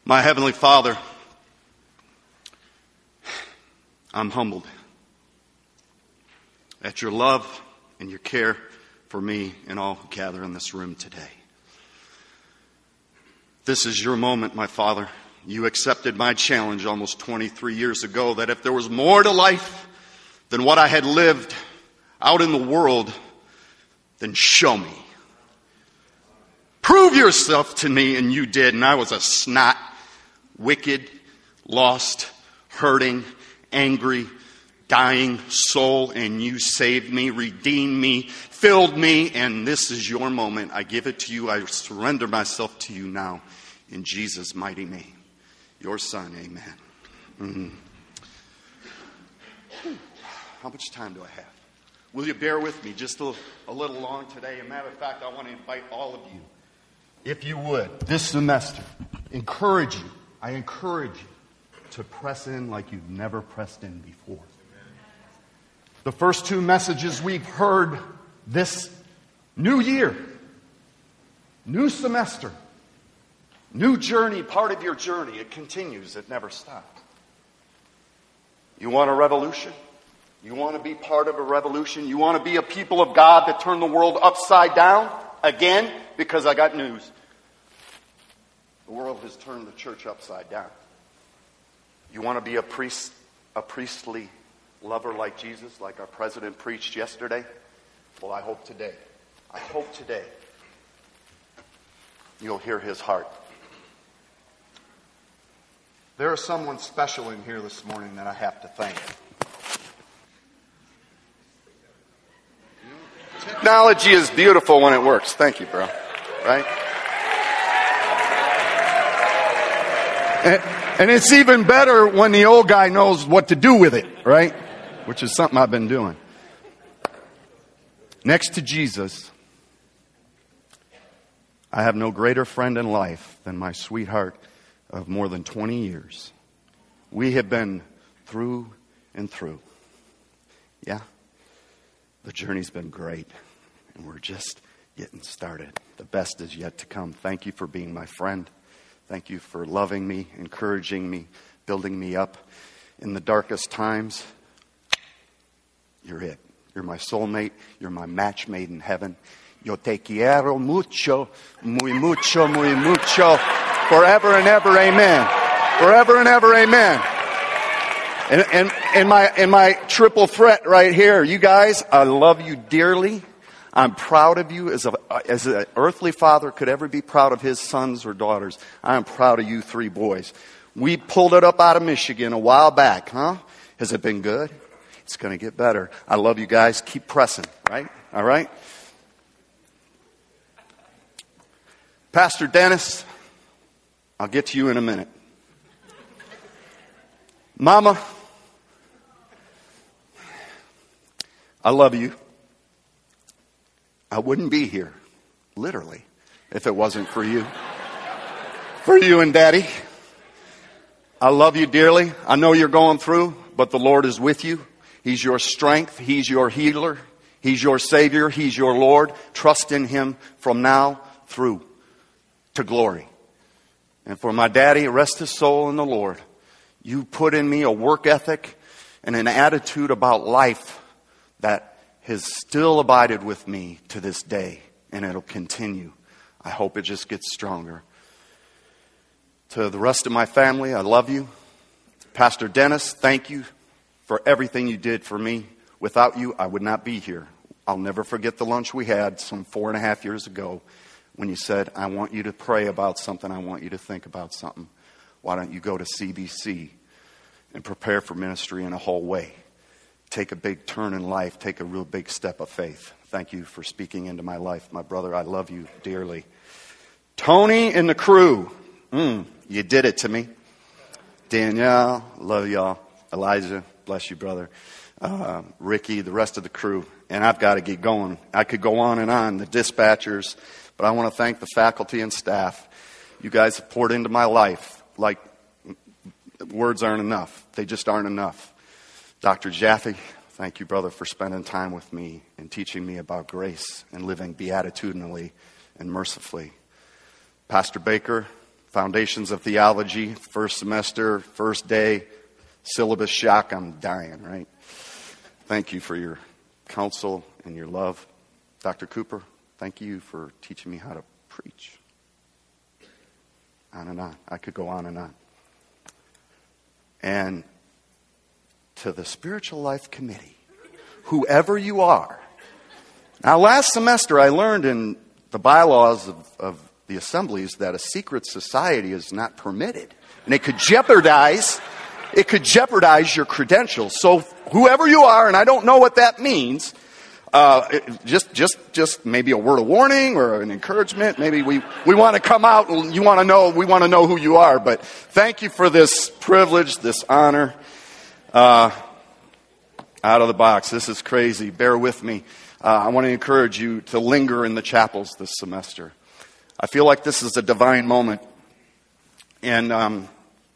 My Heavenly Father, I'm humbled at your love and your care for me and all who gather in this room today. This is your moment, my Father. You accepted my challenge almost 23 years ago that if there was more to life than what I had lived out in the world, then show me. Prove yourself to me, and you did. And I was a snot, wicked, lost, hurting, angry, dying soul, and you saved me, redeemed me, filled me, and this is your moment. I give it to you. I surrender myself to you now in Jesus' mighty name. Your Son, amen. How much time do I have? Will you bear with me just a little long today? As a matter of fact, I want to invite all of you, if you would, this semester, I encourage you to press in like you've never pressed in before. The first two messages we've heard this new year, new semester, new journey, part of your journey. It continues. It never stops. You want a revolution? You want to be part of a revolution? You want to be a people of God that turn the world upside down again? Because I got news. The world has turned the church upside down. You want to be a priestly lover like Jesus, like our president preached yesterday? Well, I hope today you'll hear his heart. There is someone special in here this morning that I have to thank. Technology is beautiful when it works. Thank you, bro. Right? And it's even better when the old guy knows what to do with it, right? Which is something I've been doing. Next to Jesus, I have no greater friend in life than my sweetheart of more than 20 years. We have been through and through. Yeah. The journey's been great, and we're just getting started. The best is yet to come. Thank you for being my friend. Thank you for loving me, encouraging me, building me up in the darkest times. You're it. You're my soulmate. You're my match made in heaven. Yo te quiero mucho, muy mucho, muy mucho, forever and ever, amen. Forever and ever, amen. And my triple threat right here, you guys, I love you dearly. I'm proud of you as an earthly father could ever be proud of his sons or daughters. I am proud of you three boys. We pulled it up out of Michigan a while back, huh? Has it been good? It's going to get better. I love you guys. Keep pressing, right? All right? Pastor Dennis, I'll get to you in a minute. Mama, I love you. I wouldn't be here, literally, if it wasn't for you. For you and Daddy. I love you dearly. I know you're going through, but the Lord is with you. He's your strength. He's your healer. He's your Savior. He's your Lord. Trust in Him from now through to glory. And for my daddy, rest his soul in the Lord. You put in me a work ethic and an attitude about life that has still abided with me to this day. And it'll continue. I hope it just gets stronger. To the rest of my family, I love you. Pastor Dennis, thank you for everything you did for me. Without you, I would not be here. I'll never forget the lunch we had some 4.5 years ago when you said, I want you to pray about something. I want you to think about something. Why don't you go to CBC and prepare for ministry in a whole way? Take a big turn in life. Take a real big step of faith. Thank you for speaking into my life. My brother, I love you dearly. Tony and the crew. You did it to me. Danielle, love y'all. Elijah, bless you, brother. Ricky, the rest of the crew. And I've got to get going. I could go on and on. The dispatchers. But I want to thank the faculty and staff. You guys have poured into my life like words aren't enough. They just aren't enough. Dr. Jaffe, thank you, brother, for spending time with me and teaching me about grace and living beatitudinally and mercifully. Pastor Baker, Foundations of Theology, first semester, first day, syllabus shock. I'm dying, right? Thank you for your counsel and your love. Dr. Cooper, thank you for teaching me how to preach. On and on. I could go on and on. And to the Spiritual Life Committee, whoever you are. Now, last semester I learned in the bylaws of the assemblies that a secret society is not permitted. And it could jeopardize your credentials. So whoever you are, and I don't know what that means, just maybe a word of warning or an encouragement. Maybe we want to come out and we want to know who you are. But thank you for this privilege, this honor. Out of the box. This is crazy. Bear with me. I want to encourage you to linger in the chapels this semester. I feel like this is a divine moment. And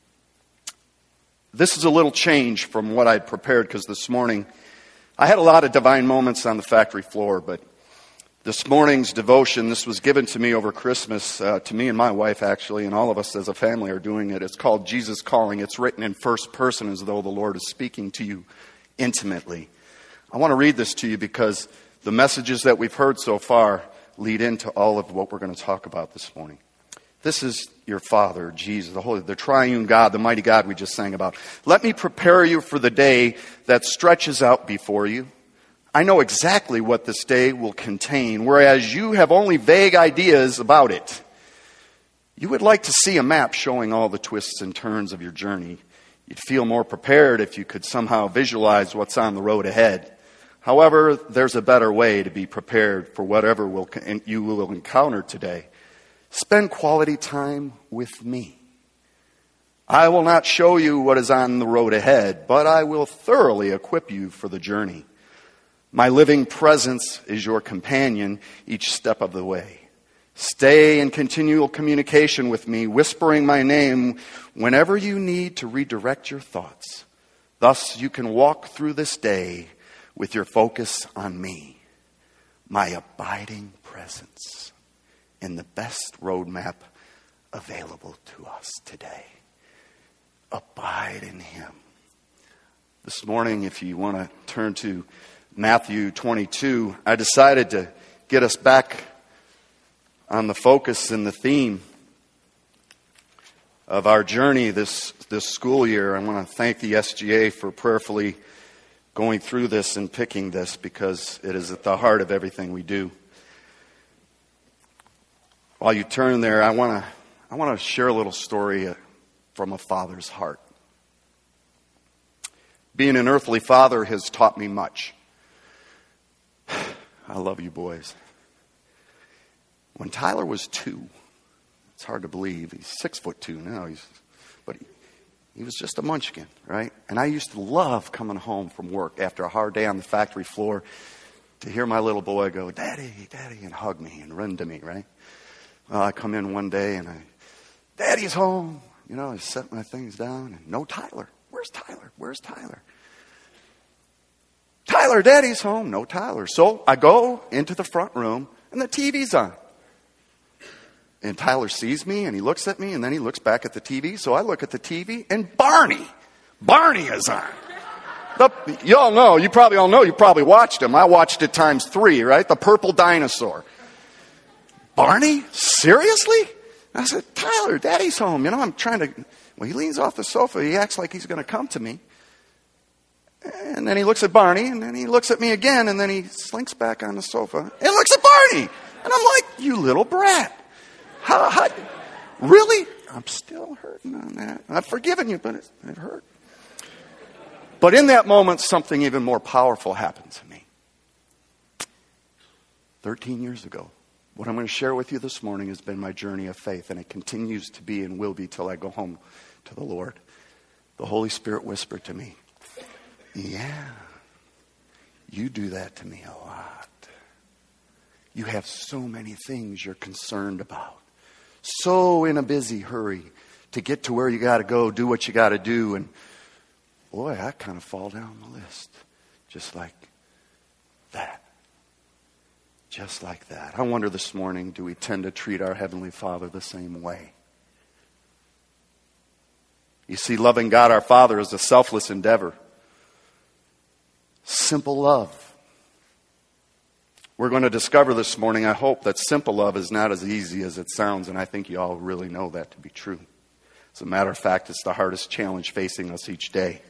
this is a little change from what I'd prepared, because this morning I had a lot of divine moments on the factory floor, but this morning's devotion, this was given to me over Christmas, to me and my wife actually, and all of us as a family are doing it. It's called Jesus Calling. It's written in first person as though the Lord is speaking to you intimately. I want to read this to you because the messages that we've heard so far lead into all of what we're going to talk about this morning. This is your Father, Jesus, the triune God, the mighty God we just sang about. Let me prepare you for the day that stretches out before you. I know exactly what this day will contain, whereas you have only vague ideas about it. You would like to see a map showing all the twists and turns of your journey. You'd feel more prepared if you could somehow visualize what's on the road ahead. However, there's a better way to be prepared for whatever you will encounter today. Spend quality time with me. I will not show you what is on the road ahead, but I will thoroughly equip you for the journey. My living presence is your companion each step of the way. Stay in continual communication with me, whispering my name whenever you need to redirect your thoughts. Thus you can walk through this day with your focus on me, my abiding presence, and the best roadmap available to us today. Abide in Him. This morning, if you want to turn to Matthew 22, I decided to get us back on the focus and the theme of our journey this school year. I want to thank the SGA for prayerfully going through this and picking this, because it is at the heart of everything we do. While you turn there, I want to share a little story from a father's heart. Being an earthly father has taught me much. I love you boys. When Tyler was 2, it's hard to believe, he's 6'2" now, but he was just a munchkin, right? And I used to love coming home from work after a hard day on the factory floor to hear my little boy go, "Daddy, Daddy," and hug me and run to me, right? Well, I come in one day and "Daddy's home." I set my things down and no Tyler. Where's Tyler? Where's Tyler? Tyler, Daddy's home. No Tyler. So I go into the front room and the TV's on. And Tyler sees me and he looks at me and then he looks back at the TV. So I look at the TV and Barney is on. You probably all know, you probably watched him. I watched it times 3, right? The purple dinosaur. Barney? Seriously? I said, "Tyler, Daddy's home." I'm trying to, he leans off the sofa. He acts like he's going to come to me. And then he looks at Barney, and then he looks at me again, and then he slinks back on the sofa and looks at Barney. And I'm like, "You little brat. How, really?" I'm still hurting on that. I've forgiven you, but it hurt. But in that moment, something even more powerful happened to me. 13 years ago. What I'm going to share with you this morning has been my journey of faith, and it continues to be and will be till I go home to the Lord. The Holy Spirit whispered to me, "Yeah, you do that to me a lot. You have so many things you're concerned about. So in a busy hurry to get to where you got to go, do what you got to do." And boy, I kind of fall down the list. Just like that. Just like that. I wonder this morning, do we tend to treat our Heavenly Father the same way? You see, loving God our Father is a selfless endeavor. Simple love. We're going to discover this morning, I hope, that simple love is not as easy as it sounds, and I think you all really know that to be true. As a matter of fact, it's the hardest challenge facing us each day.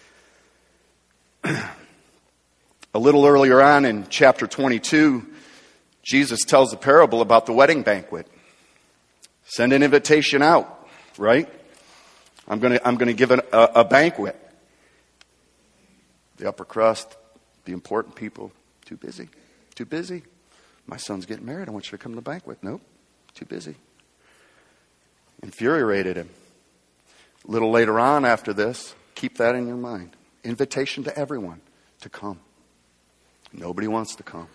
A little earlier on in chapter 22, Jesus tells a parable about the wedding banquet. Send an invitation out, right? I'm going to give a banquet. The upper crust, the important people, too busy. Too busy. My son's getting married. I want you to come to the banquet. Nope. Too busy. Infuriated him. A little later on after this, keep that in your mind. Invitation to everyone to come. Nobody wants to come.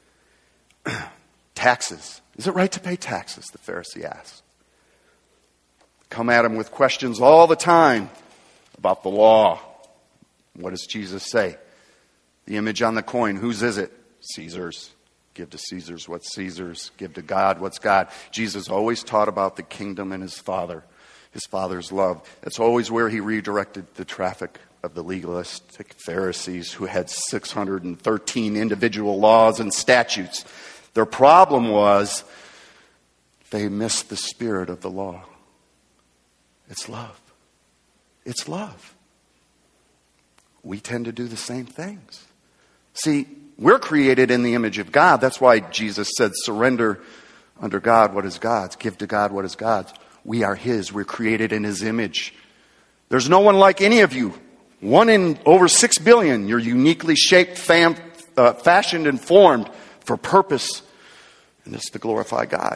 Taxes. Is it right to pay taxes? The Pharisee asked. Come at him with questions all the time about the law. What does Jesus say? The image on the coin, whose is it? Caesar's. Give to Caesar's what's Caesar's. Give to God what's God. Jesus always taught about the kingdom and his Father's love. That's always where he redirected the traffic of the legalistic Pharisees who had 613 individual laws and statutes. Their problem was they missed the spirit of the law. It's love. It's love. We tend to do the same things. See, we're created in the image of God. That's why Jesus said, surrender unto God what is God's. Give to God what is God's. We are his. We're created in his image. There's no one like any of you. One in over 6 billion. You're uniquely shaped, fashioned, and formed for purpose. And it's to glorify God.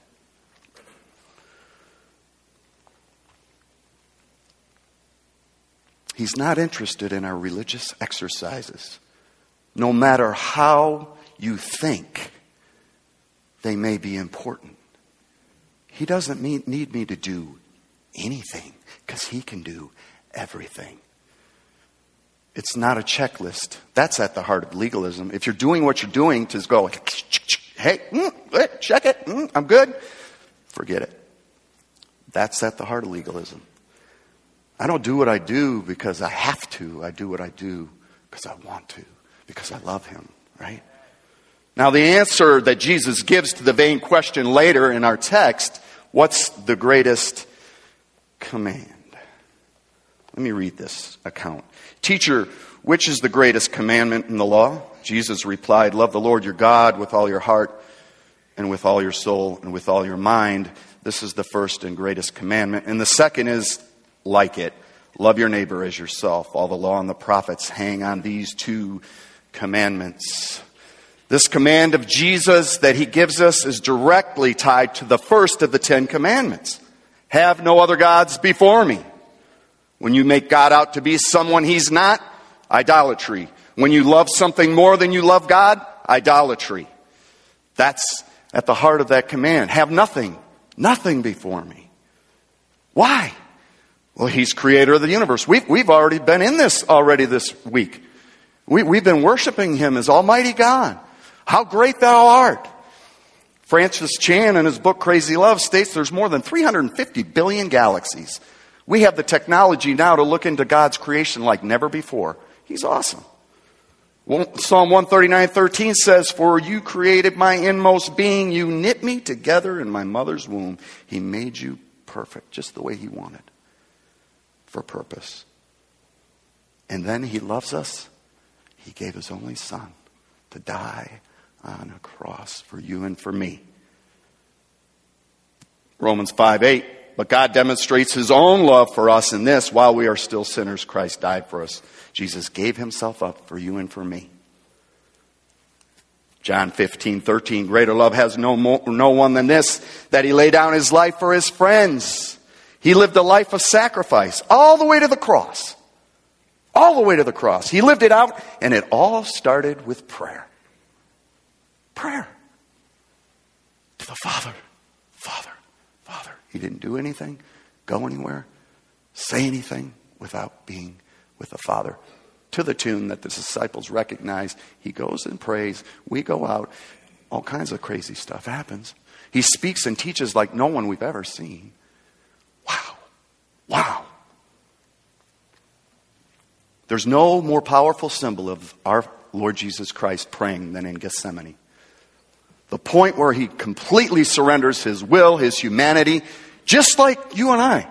He's not interested in our religious exercises. No matter how you think they may be important. He doesn't need me to do anything because he can do everything. It's not a checklist. That's at the heart of legalism. If you're doing what you're doing to go, hey, check it, I'm good, forget it. That's at the heart of legalism. I don't do what I do because I have to. I do what I do because I want to. Because I love him, right? Now the answer that Jesus gives to the vain question later in our text, what's the greatest command? Let me read this account. Teacher, which is the greatest commandment in the law? Jesus replied, love the Lord your God with all your heart and with all your soul and with all your mind. This is the first and greatest commandment. And the second is like it. Love your neighbor as yourself. All the law and the prophets hang on these two commandments. This command of Jesus that he gives us is directly tied to the first of the 10 commandments. Have no other gods before me. When you make God out to be someone he's not, idolatry. When you love something more than you love God, idolatry. That's at the heart of that command. Have nothing before me. Why? Well, he's creator of the universe. We've already been in this this week. We've been worshiping him as Almighty God. How great thou art. Francis Chan in his book Crazy Love states there's more than 350 billion galaxies. We have the technology now to look into God's creation like never before. He's awesome. Psalm 139:13 says, for you created my inmost being. You knit me together in my mother's womb. He made you perfect just the way he wanted. For purpose. And then he loves us. He gave his only son to die on a cross for you and for me. Romans 5:8. But God demonstrates his own love for us in this: while we are still sinners, Christ died for us. Jesus gave himself up for you and for me. John 15:13. Greater love has no one than this, that he laid down his life for his friends. He lived a life of sacrifice all the way to the cross. All the way to the cross. He lived it out, and it all started with prayer. Prayer. To the Father. Father. Father. He didn't do anything, go anywhere, say anything without being with the Father. To the tune that the disciples recognize, he goes and prays. We go out. All kinds of crazy stuff happens. He speaks and teaches like no one we've ever seen. Wow. Wow. There's no more powerful symbol of our Lord Jesus Christ praying than in Gethsemane. The point where he completely surrenders his will, his humanity, just like you and I.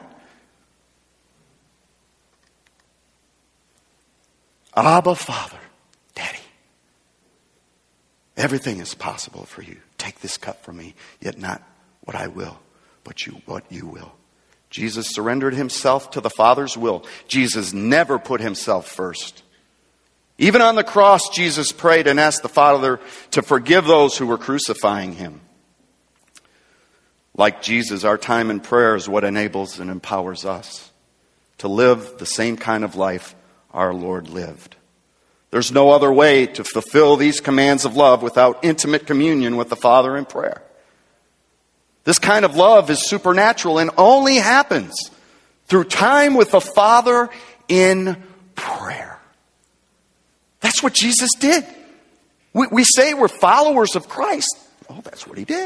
Abba, Father, Daddy, everything is possible for you. Take this cup from me, yet not what I will, but what you will. Jesus surrendered himself to the Father's will. Jesus never put himself first. Even on the cross, Jesus prayed and asked the Father to forgive those who were crucifying him. Like Jesus, our time in prayer is what enables and empowers us to live the same kind of life our Lord lived. There's no other way to fulfill these commands of love without intimate communion with the Father in prayer. This kind of love is supernatural and only happens through time with the Father in prayer. That's what Jesus did. We say we're followers of Christ. Oh, that's what he did.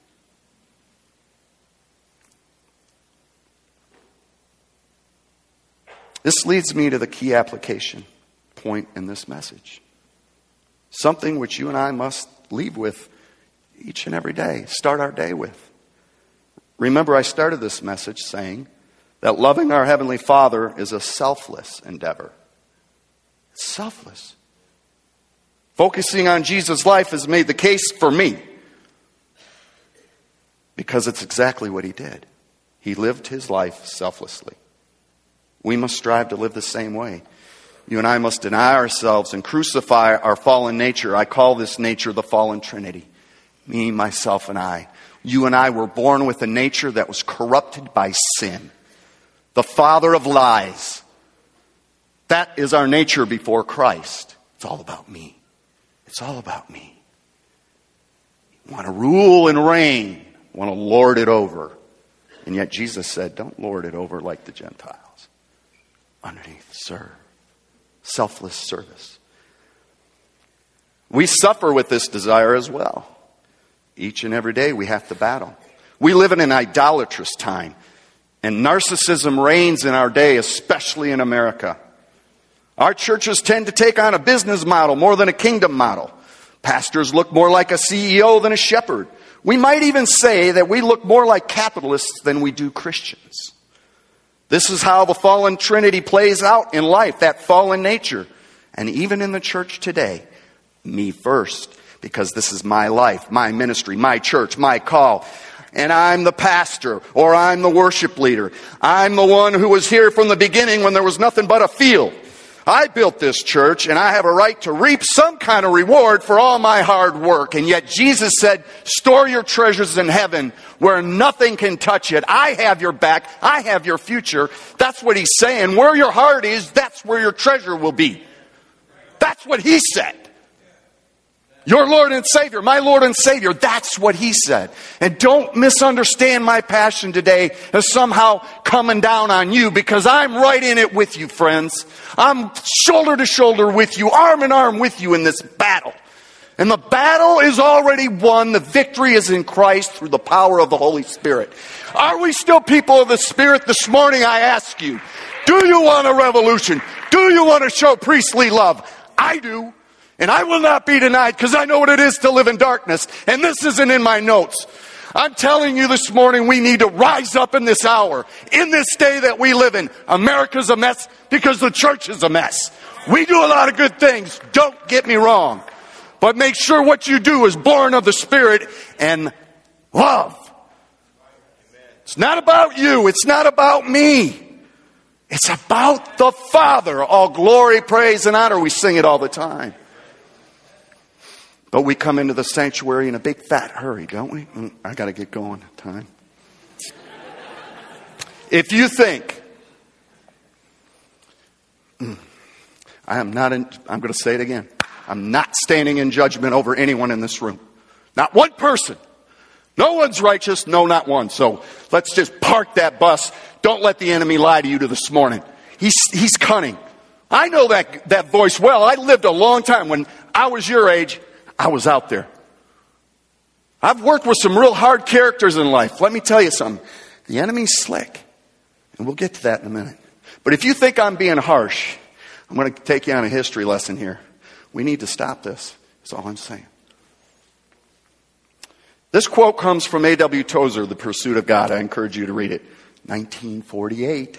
This leads me to the key application point in this message. Something which you and I must leave with each and every day, start our day with. Remember, I started this message saying that loving our Heavenly Father is a selfless endeavor. It's selfless. Focusing on Jesus' life has made the case for me because it's exactly what he did. He lived his life selflessly. We must strive to live the same way. You and I must deny ourselves and crucify our fallen nature. I call this nature the fallen Trinity. Me, myself, and I. You and I were born with a nature that was corrupted by sin. The father of lies. That is our nature before Christ. It's all about me. It's all about me. You want to rule and reign. You want to lord it over. And yet Jesus said, don't lord it over like the Gentiles. Underneath, serve. Selfless service. We suffer with this desire as well. Each and every day we have to battle. We live in an idolatrous time. And narcissism reigns in our day, especially in America. Our churches tend to take on a business model more than a kingdom model. Pastors look more like a CEO than a shepherd. We might even say that we look more like capitalists than we do Christians. This is how the fallen Trinity plays out in life, that fallen nature. And even in the church today, me first. Because this is my life, my ministry, my church, my call. And I'm the pastor, or I'm the worship leader. I'm the one who was here from the beginning when there was nothing but a field. I built this church, and I have a right to reap some kind of reward for all my hard work. And yet Jesus said, store your treasures in heaven where nothing can touch it. I have your back. I have your future. That's what he's saying. Where your heart is, that's where your treasure will be. That's what he said. Your Lord and Savior, my Lord and Savior, that's what he said. And don't misunderstand my passion today as somehow coming down on you, because I'm right in it with you, friends. I'm shoulder to shoulder with you, arm in arm with you in this battle. And the battle is already won. The victory is in Christ through the power of the Holy Spirit. Are we still people of the Spirit this morning, I ask you? Do you want a revolution? Do you want to show priestly love? I do. And I will not be denied, because I know what it is to live in darkness. And this isn't in my notes. I'm telling you this morning, we need to rise up in this hour, in this day that we live in. America's a mess because the church is a mess. We do a lot of good things. Don't get me wrong. But make sure what you do is born of the Spirit and love. It's not about you. It's not about me. It's about the Father. All glory, praise, and honor. We sing it all the time. But we come into the sanctuary in a big fat hurry, don't we? I got to get going. Time. If you think, I'm going to say it again. I'm not standing in judgment over anyone in this room. Not one person. No one's righteous. No, not one. So let's just park that bus. Don't let the enemy lie to you this morning. He's cunning. I know that voice well. I lived a long time. When I was your age, I was out there. I've worked with some real hard characters in life. Let me tell you something. The enemy's slick. And we'll get to that in a minute. But if you think I'm being harsh, I'm going to take you on a history lesson here. We need to stop this. That's all I'm saying. This quote comes from A.W. Tozer, The Pursuit of God. I encourage you to read it. 1948.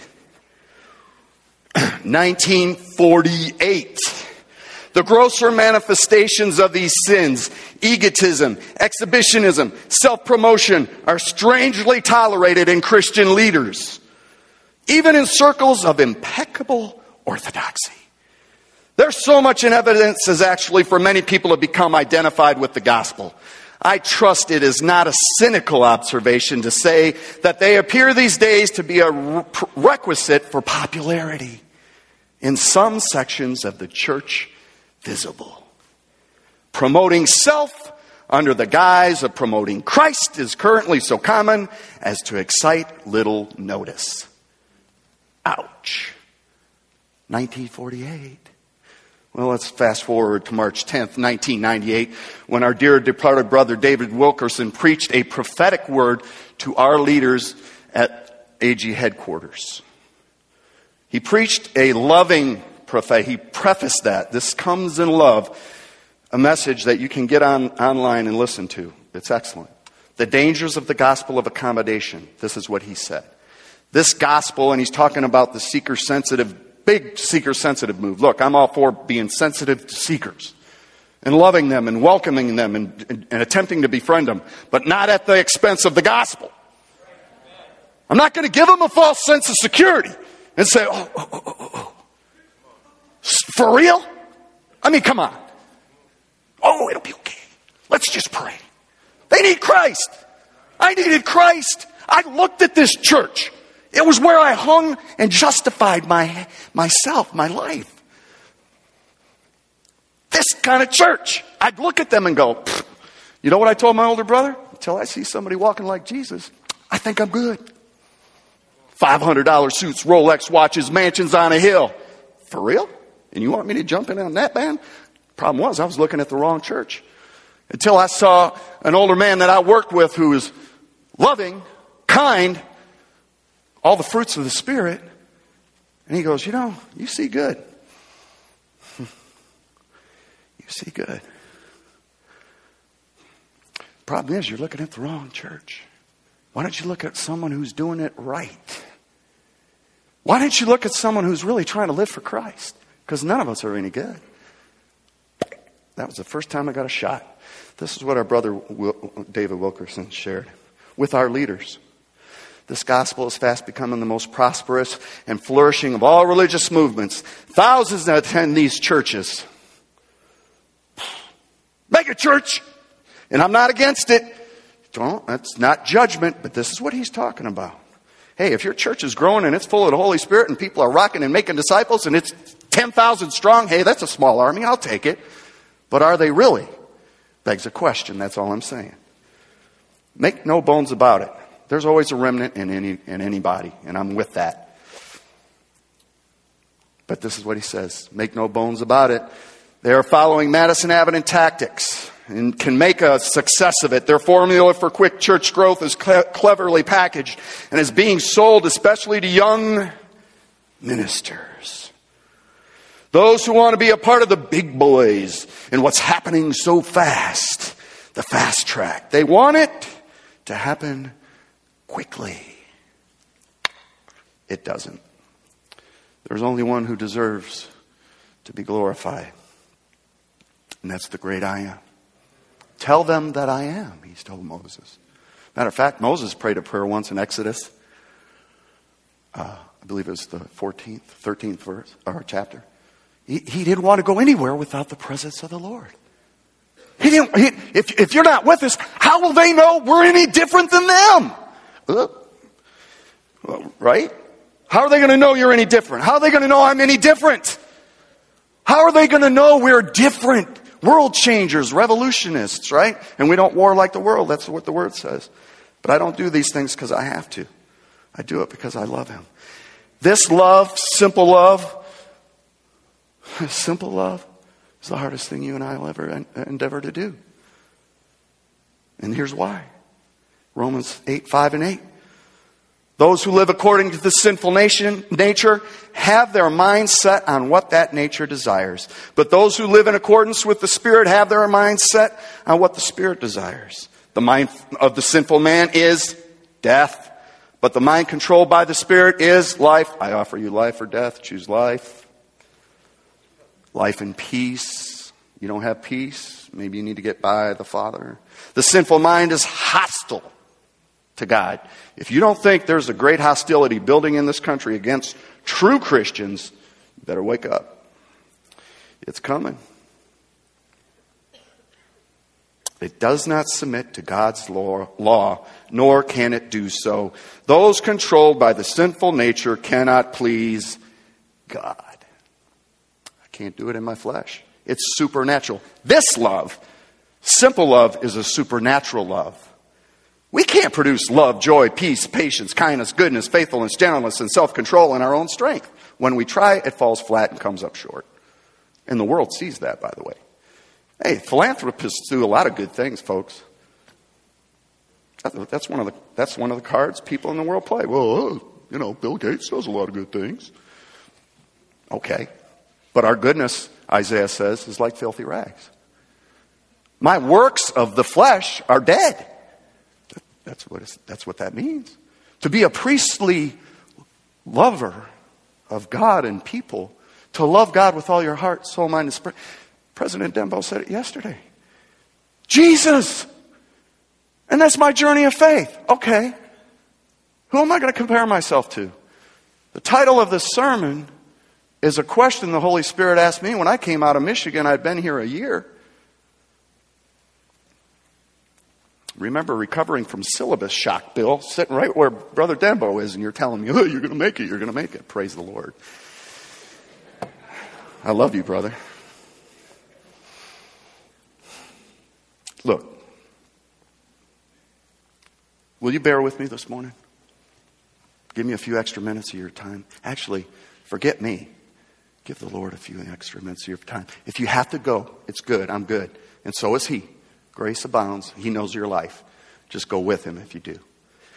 1948. The grosser manifestations of these sins, egotism, exhibitionism, self-promotion, are strangely tolerated in Christian leaders, even in circles of impeccable orthodoxy. There's so much in evidence as actually for many people to become identified with the gospel. I trust it is not a cynical observation to say that they appear these days to be a requisite for popularity in some sections of the church visible. Promoting self under the guise of promoting Christ is currently so common as to excite little notice. Ouch. 1948. Well, let's fast forward to March 10th, 1998, when our dear departed brother David Wilkerson preached a prophetic word to our leaders at AG headquarters. He preached a loving prophet. He prefaced that. This comes in love. A message that you can get online and listen to. It's excellent. The dangers of the gospel of accommodation. This is what he said. This gospel, and he's talking about the seeker-sensitive, big seeker-sensitive move. Look, I'm all for being sensitive to seekers and loving them and welcoming them and attempting to befriend them, but not at the expense of the gospel. I'm not going to give them a false sense of security and say, oh. For real? I mean, come on. Oh, it'll be okay. Let's just pray. They need Christ. I needed Christ. I looked at this church. It was where I hung and justified myself, my life. This kind of church. I'd look at them and go, you know what I told my older brother? Until I see somebody walking like Jesus, I think I'm good. $500 suits, Rolex watches, mansions on a hill. For real? And you want me to jump in on that band? Problem was, I was looking at the wrong church. Until I saw an older man that I worked with who was loving, kind, all the fruits of the Spirit. And he goes, you see good. You see good. Problem is, you're looking at the wrong church. Why don't you look at someone who's doing it right? Why don't you look at someone who's really trying to live for Christ? Because none of us are any good. That was the first time I got a shot. This is what our brother David Wilkerson shared with our leaders. This gospel is fast becoming the most prosperous and flourishing of all religious movements. Thousands attend these churches. Mega church. And I'm not against it. That's not judgment, but this is what he's talking about. Hey, if your church is growing and it's full of the Holy Spirit and people are rocking and making disciples and it's 10,000 strong, hey, that's a small army. I'll take it. But are they really? Begs a question. That's all I'm saying. Make no bones about it. There's always a remnant in anybody, and I'm with that. But this is what he says. Make no bones about it. They are following Madison Avenue tactics and can make a success of it. Their formula for quick church growth is cleverly packaged and is being sold especially to young ministers. Those who want to be a part of the big boys and what's happening so fast, the fast track. They want it to happen quickly. It doesn't. There's only one who deserves to be glorified. And that's the great I am. Tell them that I am, he's told Moses. Matter of fact, Moses prayed a prayer once in Exodus. I believe it was the 13th verse, or chapter. He didn't want to go anywhere without the presence of the Lord. If you're not with us, how will they know we're any different than them? Right? How are they going to know you're any different? How are they going to know I'm any different? How are they going to know we're different? World changers, revolutionists, right? And we don't war like the world. That's what the word says. But I don't do these things because I have to. I do it because I love him. This love, simple love, is the hardest thing you and I will ever endeavor to do. And here's why. Romans 8:5 and 8. Those who live according to the sinful nature have their mind set on what that nature desires. But those who live in accordance with the Spirit have their mind set on what the Spirit desires. The mind of the sinful man is death, but the mind controlled by the Spirit is life. I offer you life or death. Choose life. Life and peace. You don't have peace? Maybe you need to get by the Father. The sinful mind is hostile to God. If you don't think there's a great hostility building in this country against true Christians, you better wake up. It's coming. It does not submit to God's law, nor can it do so. Those controlled by the sinful nature cannot please God. I can't do it in my flesh. It's supernatural. This love, simple love, is a supernatural love. We can't produce love, joy, peace, patience, kindness, goodness, faithfulness, gentleness, and self-control in our own strength. When we try, it falls flat and comes up short. And the world sees that, by the way. Hey, philanthropists do a lot of good things, folks. That's one of the cards people in the world play. Well, Bill Gates does a lot of good things. Okay. But our goodness, Isaiah says, is like filthy rags. My works of the flesh are dead. That's what that means. To be a priestly lover of God and people, to love God with all your heart, soul, mind, and spirit. President Dembo said it yesterday. Jesus! And that's my journey of faith. Okay. Who am I going to compare myself to? The title of this sermon is a question the Holy Spirit asked me when I came out of Michigan. I'd been here a year. Remember recovering from syllabus shock, Bill, sitting right where Brother Dembo is, and you're telling me, oh, you're going to make it, you're going to make it. Praise the Lord. I love you, brother. Look, will you bear with me this morning? Give me a few extra minutes of your time. Actually, forget me. Give the Lord a few extra minutes of your time. If you have to go, it's good. I'm good. And so is He. Grace abounds. He knows your life. Just go with Him if you do.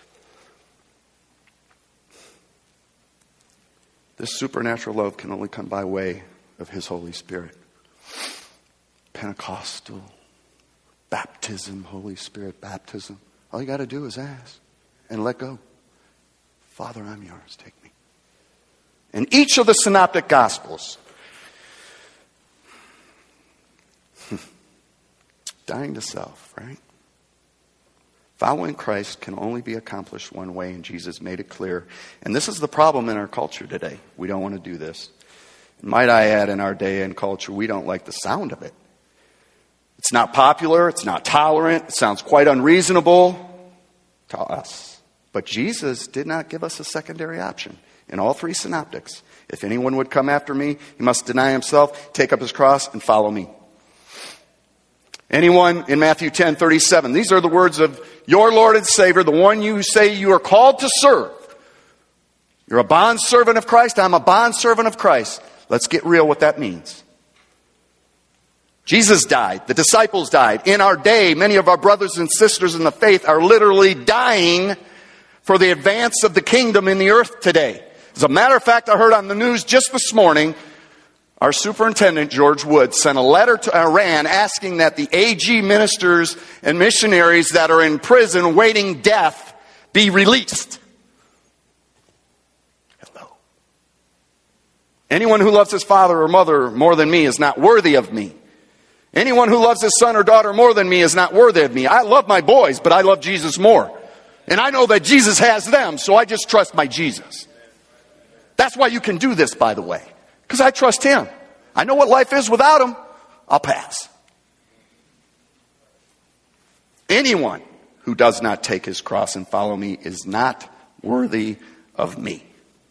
This supernatural love can only come by way of His Holy Spirit. Pentecostal baptism, Holy Spirit baptism. All you got to do is ask and let go. Father, I'm yours. Take me. In each of the synoptic gospels, dying to self, right? Following Christ can only be accomplished one way, and Jesus made it clear. And this is the problem in our culture today. We don't want to do this. Might I add, in our day and culture, we don't like the sound of it. It's not popular. It's not tolerant. It sounds quite unreasonable to us. But Jesus did not give us a secondary option. In all three synoptics, if anyone would come after me, he must deny himself, take up his cross, and follow me. Anyone in Matthew 10:37, these are the words of your Lord and Savior, the one you say you are called to serve. You're a bondservant of Christ. I'm a bondservant of Christ. Let's get real what that means. Jesus died. The disciples died. In our day, many of our brothers and sisters in the faith are literally dying for the advance of the kingdom in the earth today. As a matter of fact, I heard on the news just this morning, our superintendent, George Wood, sent a letter to Iran asking that the AG ministers and missionaries that are in prison awaiting death be released. Hello. Anyone who loves his father or mother more than me is not worthy of me. Anyone who loves his son or daughter more than me is not worthy of me. I love my boys, but I love Jesus more. And I know that Jesus has them, so I just trust my Jesus. That's why you can do this, by the way. Because I trust Him. I know what life is without Him. I'll pass. Anyone who does not take his cross and follow me is not worthy of me.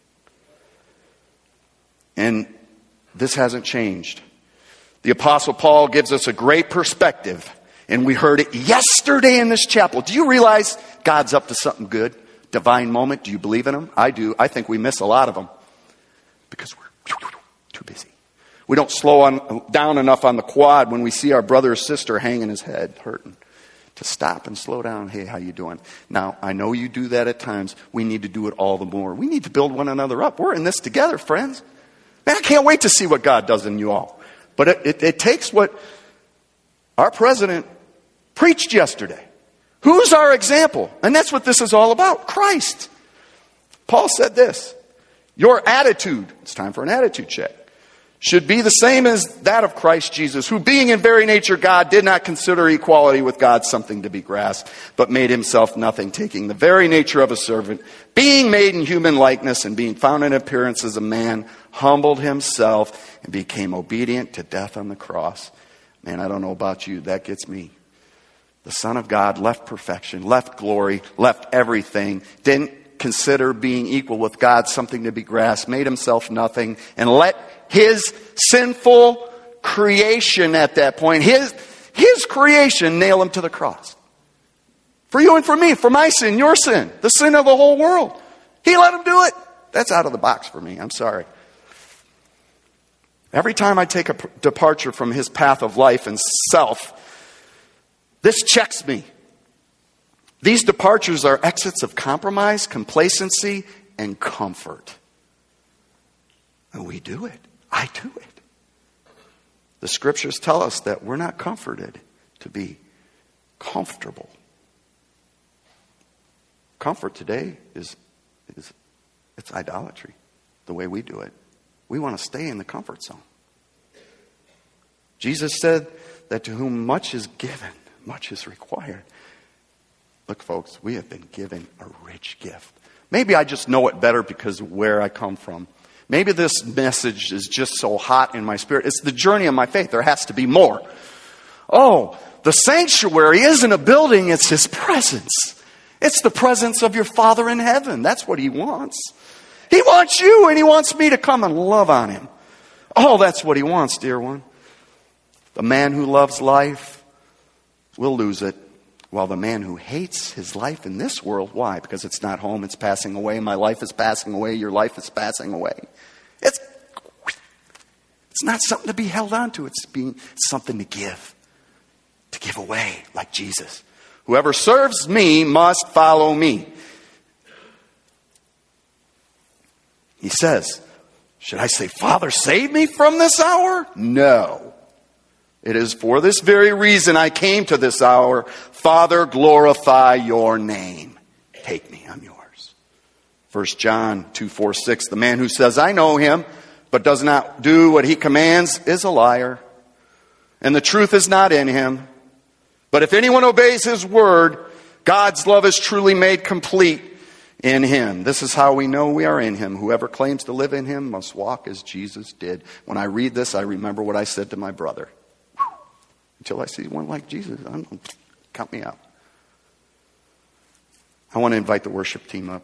And this hasn't changed. The Apostle Paul gives us a great perspective. And we heard it yesterday in this chapel. Do you realize God's up to something good? Divine moment. Do you believe in Him? I do. I think we miss a lot of them. Because we're too busy. We don't slow down enough on the quad when we see our brother or sister hanging his head, hurting, to stop and slow down. Hey, how you doing? Now, I know you do that at times. We need to do it all the more. We need to build one another up. We're in this together, friends. Man, I can't wait to see what God does in you all. But it takes what our president preached yesterday. Who's our example? And that's what this is all about. Christ. Paul said this. Your attitude, it's time for an attitude check, should be the same as that of Christ Jesus, who being in very nature God, did not consider equality with God something to be grasped, but made himself nothing, taking the very nature of a servant, being made in human likeness and being found in appearance as a man, humbled himself and became obedient to death on the cross. Man, I don't know about you, that gets me. The Son of God left perfection, left glory, left everything, didn't consider being equal with God something to be grasped, made himself nothing, and let his sinful creation at that point, his creation, nail him to the cross. For you and for me, for my sin, your sin, the sin of the whole world. He let him do it. That's out of the box for me. I'm sorry. Every time I take a departure from his path of life and self, this checks me. These departures are exits of compromise, complacency, and comfort. And we do it. I do it. The scriptures tell us that we're not comforted to be comfortable. Comfort today is it's idolatry, the way we do it. We want to stay in the comfort zone. Jesus said that to whom much is given, much is required. Look, folks, we have been given a rich gift. Maybe I just know it better because of where I come from. Maybe this message is just so hot in my spirit. It's the journey of my faith. There has to be more. Oh, the sanctuary isn't a building, it's his presence. It's the presence of your Father in heaven. That's what he wants. He wants you and he wants me to come and love on him. Oh, that's what he wants, dear one. The man who loves life will lose it, while the man who hates his life in this world, why? Because it's not home, it's passing away. My life is passing away, your life is passing away. It's not something to be held on to. It's something to give away like Jesus. Whoever serves me must follow me. He says, should I say, Father, save me from this hour? No. It is for this very reason I came to this hour. Father, glorify your name. Take me, I'm yours. 1 John 2:4-6, the man who says, I know him, but does not do what he commands is a liar. And the truth is not in him. But if anyone obeys his word, God's love is truly made complete in him. This is how we know we are in him. Whoever claims to live in him must walk as Jesus did. When I read this, I remember what I said to my brother. Until I see one like Jesus, count me out. I want to invite the worship team up.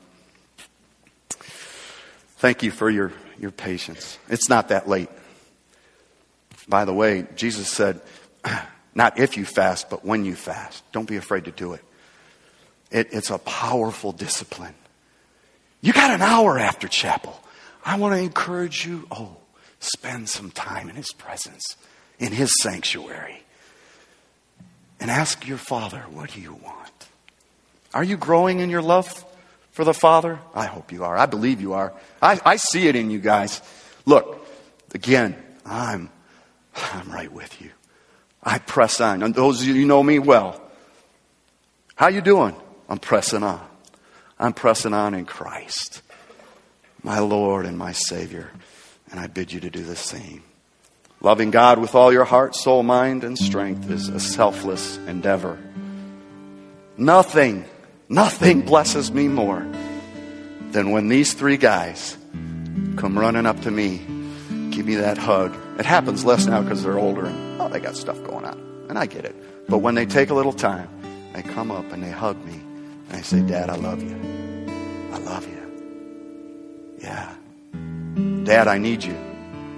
Thank you for your patience. It's not that late. By the way, Jesus said, not if you fast, but when you fast. Don't be afraid to do it. It's a powerful discipline. You got an hour after chapel. I want to encourage you, spend some time in his presence, in his sanctuary. And ask your Father, what do you want? Are you growing in your love for the Father? I hope you are. I believe you are. I see it in you guys. Look, again, I'm right with you. I press on. And those of you who know me well, how you doing? I'm pressing on. I'm pressing on in Christ, my Lord and my Savior. And I bid you to do the same. Loving God with all your heart, soul, mind, and strength is a selfless endeavor. Nothing blesses me more than when these three guys come running up to me, give me that hug. It happens less now because they're older and they got stuff going on. And I get it. But when they take a little time, they come up and they hug me. And they say, Dad, I love you. I love you. Yeah. Dad, I need you.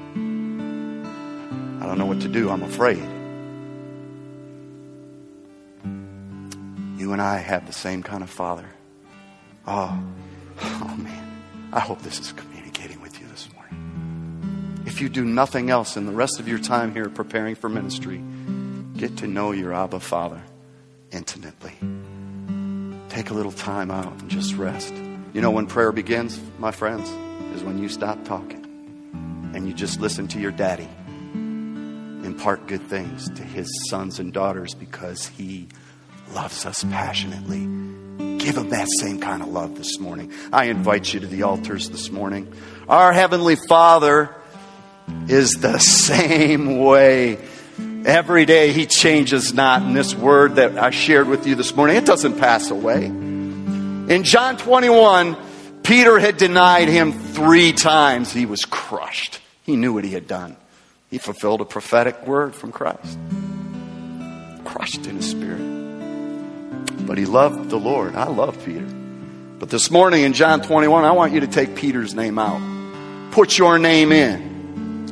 I don't know what to do. I'm afraid. You and I have the same kind of Father. Oh man. I hope this is communicating with you this morning. If you do nothing else in the rest of your time here preparing for ministry, get to know your Abba Father. intimately. Take a little time out and just rest. You know when prayer begins, my friends, is when you stop talking and you just listen to your daddy impart good things to his sons and daughters because he loves us passionately. Give him that same kind of love this morning. I invite you to the altars this morning. Our Heavenly Father is the same way. Every day he changes not. And this word that I shared with you this morning, it doesn't pass away. In John 21, Peter had denied him 3 times. He was crushed. He knew what he had done. He fulfilled a prophetic word from Christ. Crushed in his spirit. But he loved the Lord. I love Peter. But this morning in John 21, I want you to take Peter's name out. Put your name in.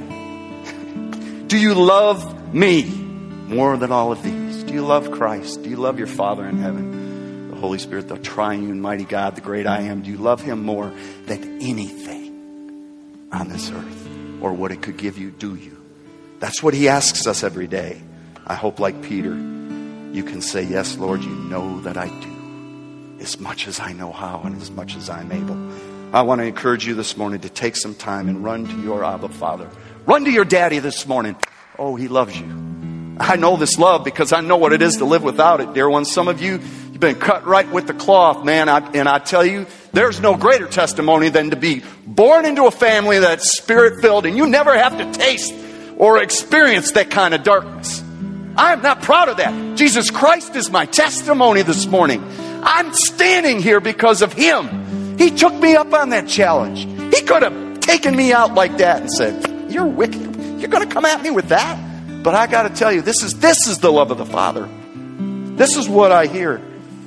Kevin. Do you love me more than all of these? Do you love Christ? Do you love your Father in heaven? The Holy Spirit, the triune mighty God, the great I am. Do you love him more than anything on this earth? Or what it could give you, do you? That's what he asks us every day. I hope like Peter, you can say, yes, Lord, you know that I do. As much as I know how and as much as I'm able. I want to encourage you this morning to take some time and run to your Abba Father. Run to your daddy this morning. Oh, he loves you. I know this love because I know what it is to live without it, dear ones. Some of you, you've been cut right with the cloth, man. And I tell you, there's no greater testimony than to be born into a family that's spirit-filled and you never have to taste or experience that kind of darkness. I am not proud of that. Jesus Christ is my testimony this morning. I'm standing here because of him. He took me up on that challenge. He could have taken me out like that and said, you're wicked. You're going to come at me with that? But I got to tell you, this is the love of the Father. This is what I hear.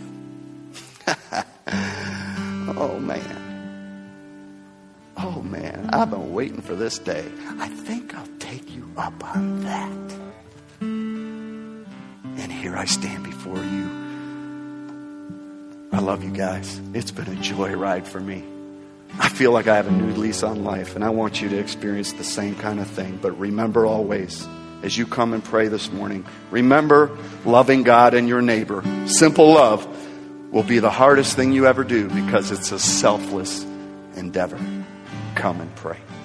Oh, man. Oh, man. I've been waiting for this day. I think I'll take you up on that. And here I stand before you. I love you guys. It's been a joyride for me. I feel like I have a new lease on life, and I want you to experience the same kind of thing. But remember always, as you come and pray this morning, remember loving God and your neighbor. Simple love will be the hardest thing you ever do because it's a selfless endeavor. Come and pray.